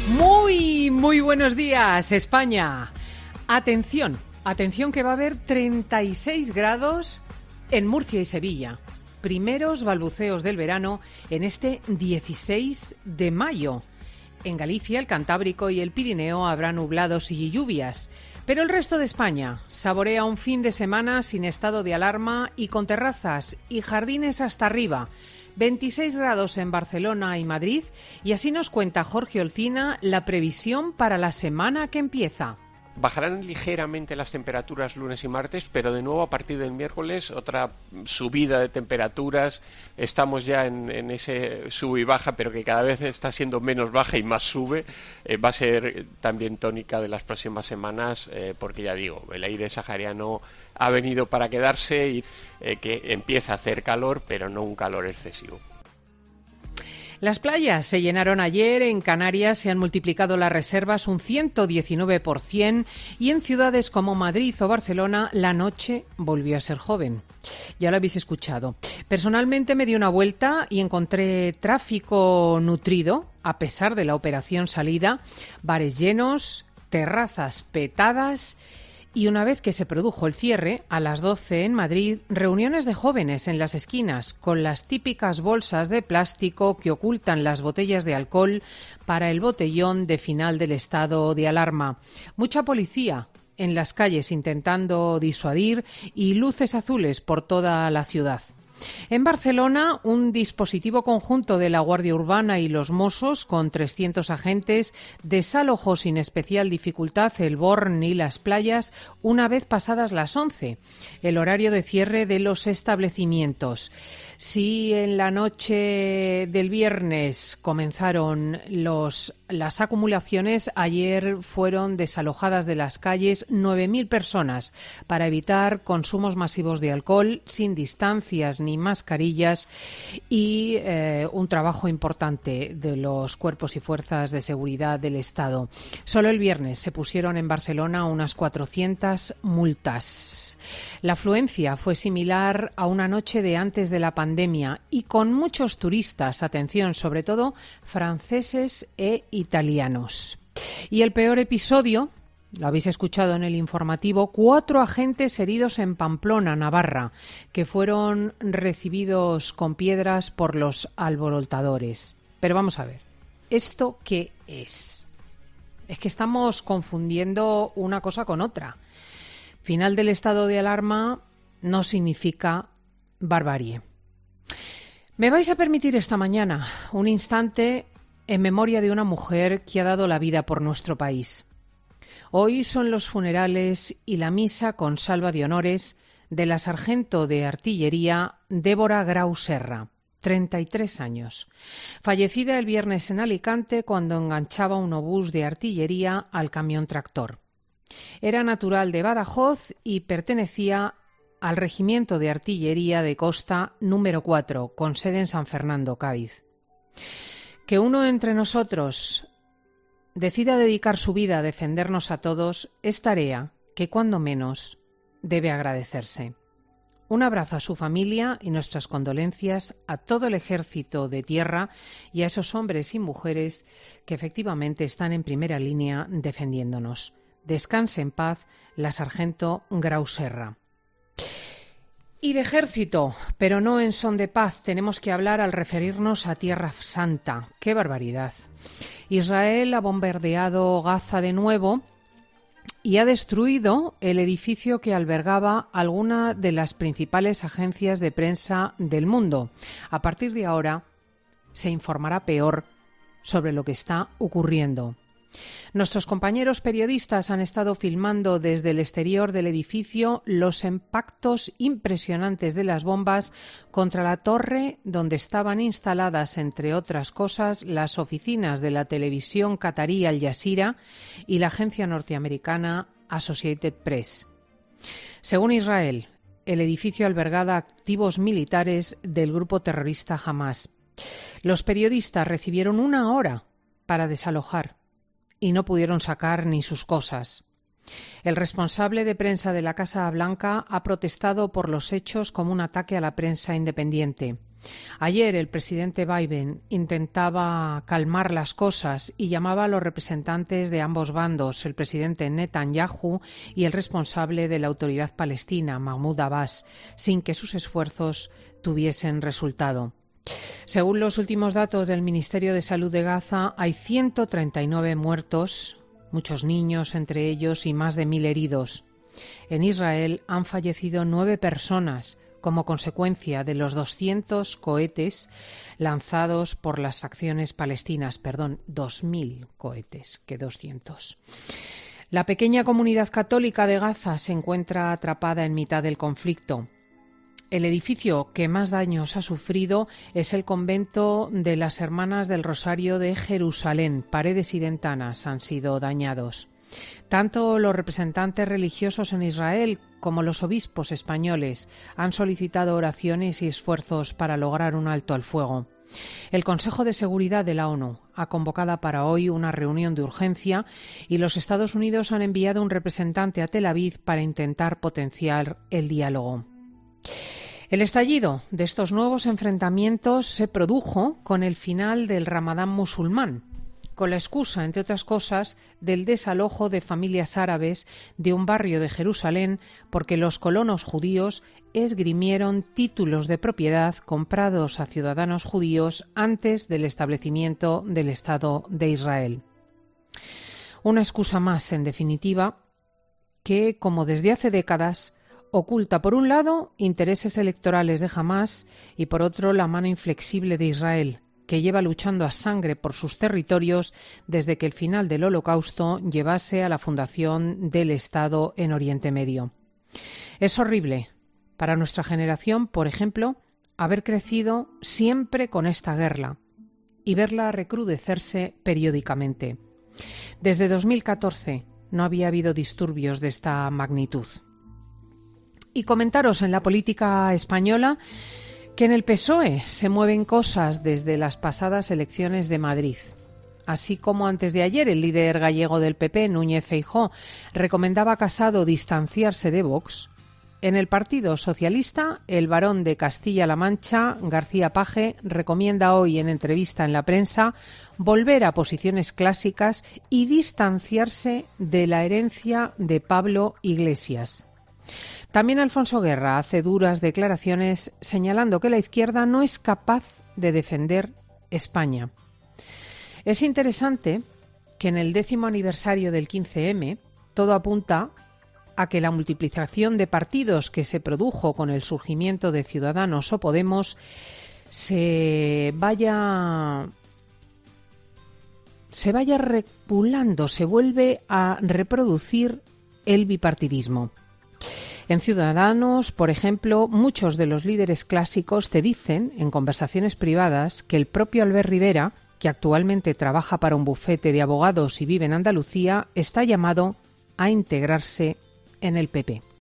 Muy buenos días, España. Atención que va a haber 36 grados en Murcia y Sevilla. Primeros balbuceos del verano en este 16 de mayo. En Galicia, el Cantábrico y el Pirineo habrá nublados y lluvias. Pero el resto de España saborea un fin de semana sin estado de alarma y con terrazas y jardines hasta arriba. 26 grados en Barcelona y Madrid, y así nos cuenta Jorge Olcina la previsión para la semana que empieza. Bajarán ligeramente las temperaturas lunes y martes, pero de nuevo a partir del miércoles otra subida de temperaturas. Estamos ya en ese sube y baja, pero que cada vez está siendo menos baja y más sube. Va a ser también tónica de las próximas semanas, porque ya digo, el aire sahariano ha venido para quedarse y que empieza a hacer calor, pero no un calor excesivo. Las playas se llenaron ayer. En Canarias se han multiplicado las reservas un 119% y en ciudades como Madrid o Barcelona la noche volvió a ser joven. Ya lo habéis escuchado. Personalmente me di una vuelta y encontré tráfico nutrido a pesar de la operación salida, bares llenos, terrazas petadas. Y una vez que se produjo el cierre, a las 12 en Madrid, reuniones de jóvenes en las esquinas con las típicas bolsas de plástico que ocultan las botellas de alcohol para el botellón de final del estado de alarma. Mucha policía en las calles intentando disuadir y luces azules por toda la ciudad. En Barcelona, un dispositivo conjunto de la Guardia Urbana y los Mossos, con 300 agentes, desalojó sin especial dificultad el Born y las playas una vez pasadas las 11, el horario de cierre de los establecimientos. Si en la noche del viernes comenzaron las acumulaciones, ayer fueron desalojadas de las calles 9.000 personas para evitar consumos masivos de alcohol sin distancias ni mascarillas y un trabajo importante de los cuerpos y fuerzas de seguridad del Estado. Solo el viernes se pusieron en Barcelona unas 400 multas. La afluencia fue similar a una noche de antes de la pandemia y con muchos turistas, atención, sobre todo franceses e italianos. Y el peor episodio, lo habéis escuchado en el informativo, 4 agentes heridos en Pamplona, Navarra, que fueron recibidos con piedras por los alborotadores. Pero vamos a ver, ¿esto qué es? Es que estamos confundiendo una cosa con otra. Final del estado de alarma no significa barbarie. Me vais a permitir esta mañana un instante en memoria de una mujer que ha dado la vida por nuestro país. Hoy son los funerales y la misa con salva de honores de la sargento de artillería Débora Grau Serra, 33 años, fallecida el viernes en Alicante cuando enganchaba un obús de artillería al camión tractor. Era natural de Badajoz y pertenecía al Regimiento de Artillería de Costa número 4, con sede en San Fernando, Cádiz. Que uno entre nosotros decida dedicar su vida a defendernos a todos es tarea que, cuando menos, debe agradecerse. Un abrazo a su familia y nuestras condolencias a todo el ejército de tierra y a esos hombres y mujeres que efectivamente están en primera línea defendiéndonos. Descanse en paz la sargento Grau Serra. Y de ejército, pero no en son de paz, tenemos que hablar al referirnos a Tierra Santa. ¡Qué barbaridad! Israel ha bombardeado Gaza de nuevo y ha destruido el edificio que albergaba alguna de las principales agencias de prensa del mundo. A partir de ahora se informará peor sobre lo que está ocurriendo. Nuestros compañeros periodistas han estado filmando desde el exterior del edificio los impactos impresionantes de las bombas contra la torre donde estaban instaladas, entre otras cosas, las oficinas de la televisión catarí Al Jazeera y la agencia norteamericana Associated Press. Según Israel, el edificio albergaba activos militares del grupo terrorista Hamás. Los periodistas recibieron 1 hora para desalojar y no pudieron sacar ni sus cosas. El responsable de prensa de la Casa Blanca ha protestado por los hechos como un ataque a la prensa independiente. Ayer el presidente Biden intentaba calmar las cosas y llamaba a los representantes de ambos bandos, el presidente Netanyahu y el responsable de la Autoridad Palestina, Mahmoud Abbas, sin que sus esfuerzos tuviesen resultado. Según los últimos datos del Ministerio de Salud de Gaza, hay 139 muertos, muchos niños entre ellos y más de 1.000 heridos. En Israel han fallecido 9 personas como consecuencia de los 200 cohetes lanzados por las facciones palestinas. 2.000 cohetes, que 200. La pequeña comunidad católica de Gaza se encuentra atrapada en mitad del conflicto. El edificio que más daños ha sufrido es el convento de las Hermanas del Rosario de Jerusalén. Paredes y ventanas han sido dañados. Tanto los representantes religiosos en Israel como los obispos españoles han solicitado oraciones y esfuerzos para lograr un alto al fuego. El Consejo de Seguridad de la ONU ha convocado para hoy una reunión de urgencia y los Estados Unidos han enviado un representante a Tel Aviv para intentar potenciar el diálogo. El estallido de estos nuevos enfrentamientos se produjo con el final del Ramadán musulmán, con la excusa, entre otras cosas, del desalojo de familias árabes de un barrio de Jerusalén porque los colonos judíos esgrimieron títulos de propiedad comprados a ciudadanos judíos antes del establecimiento del Estado de Israel. Una excusa más, en definitiva, que, como desde hace décadas, oculta, por un lado, intereses electorales de Hamás y, por otro, la mano inflexible de Israel, que lleva luchando a sangre por sus territorios desde que el final del Holocausto llevase a la fundación del Estado en Oriente Medio. Es horrible para nuestra generación, por ejemplo, haber crecido siempre con esta guerra y verla recrudecerse periódicamente. Desde 2014 no había habido disturbios de esta magnitud. Y comentaros en la política española que en el PSOE se mueven cosas desde las pasadas elecciones de Madrid. Así como antes de ayer el líder gallego del PP, Núñez Feijóo, recomendaba a Casado distanciarse de Vox, en el Partido Socialista, el barón de Castilla-La Mancha, García Page, recomienda hoy en entrevista en la prensa volver a posiciones clásicas y distanciarse de la herencia de Pablo Iglesias. También Alfonso Guerra hace duras declaraciones señalando que la izquierda no es capaz de defender España. Es interesante que en el 10º aniversario del 15M todo apunta a que la multiplicación de partidos que se produjo con el surgimiento de Ciudadanos o Podemos se vaya repulando, se vuelve a reproducir el bipartidismo. En Ciudadanos, por ejemplo, muchos de los líderes clásicos te dicen, en conversaciones privadas, que el propio Albert Rivera, que actualmente trabaja para un bufete de abogados y vive en Andalucía, está llamado a integrarse en el PP.